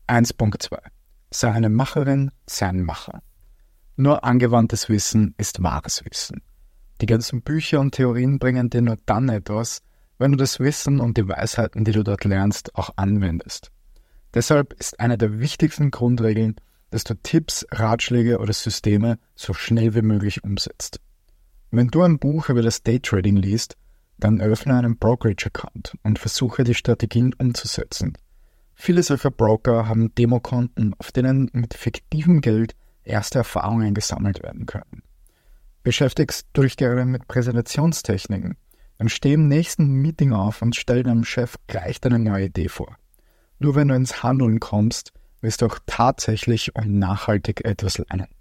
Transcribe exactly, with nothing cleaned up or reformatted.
eins Punkt zwei. Sei eine Macherin, sei ein Macher. Nur angewandtes Wissen ist wahres Wissen. Die ganzen Bücher und Theorien bringen dir nur dann etwas, wenn du das Wissen und die Weisheiten, die du dort lernst, auch anwendest. Deshalb ist eine der wichtigsten Grundregeln, dass du Tipps, Ratschläge oder Systeme so schnell wie möglich umsetzt. Wenn du ein Buch über das Daytrading liest, dann öffne einen Brokerage-Account und versuche die Strategien umzusetzen. Viele solcher Broker haben Demokonten, auf denen mit fiktivem Geld erste Erfahrungen gesammelt werden können. Beschäftigst du dich gerade mit Präsentationstechniken, dann steh im nächsten Meeting auf und stell deinem Chef gleich deine neue Idee vor. Nur wenn du ins Handeln kommst, wirst du auch tatsächlich und nachhaltig etwas lernen.